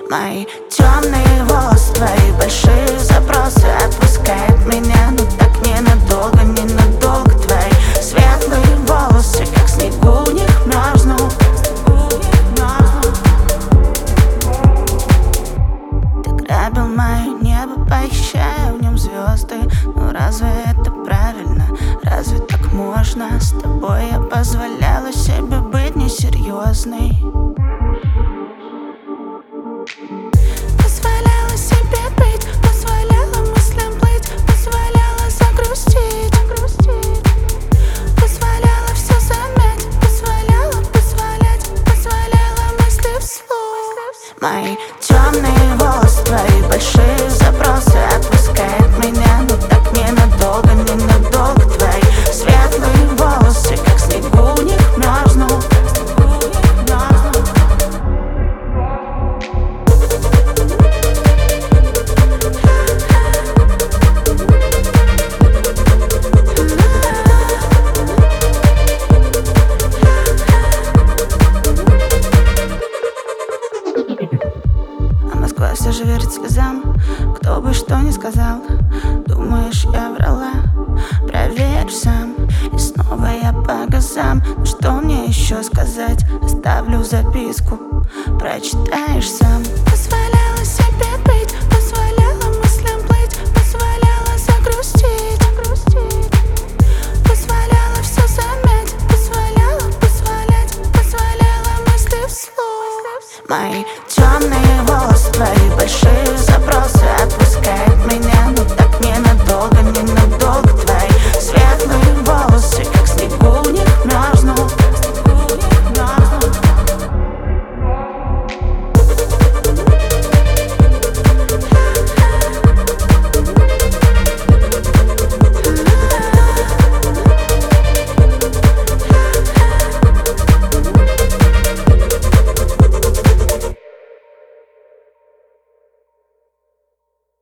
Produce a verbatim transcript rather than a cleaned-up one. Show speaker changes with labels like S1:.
S1: Мои темные волосы, твои большие запросы отпускает меня, но так ненадолго, ненадолго. Твои светлые волосы, как снегу в них мерзну. Ты грабил мое небо, похищая в нем звезды. Ну разве это правильно? Разве так можно? С тобой я позволяла себе быть несерьезной. Позволяла себе быть, позволяла мыслям плыть, позволяла загрустить, позволяла все заметить, позволяла позволять, позволяла мысли вслух. Мои темные волосы, твои большие запросы отпускает меня, но так ненадолго, ненадолго. Твои светлые волосы, как снегу в них мерзну. Москва все же верит слезам, кто бы что ни сказал. Думаешь, я врала? Проверь сам. И снова я по газам. Ну что мне еще сказать? Оставлю записку, прочитаешь сам. Позволяла себе быть, позволяла мыслям плыть, позволяла загрустить, позволяла все заметить, позволяла позволять, позволяла мысли вслух. Мои темные волосы, твои большие запросы.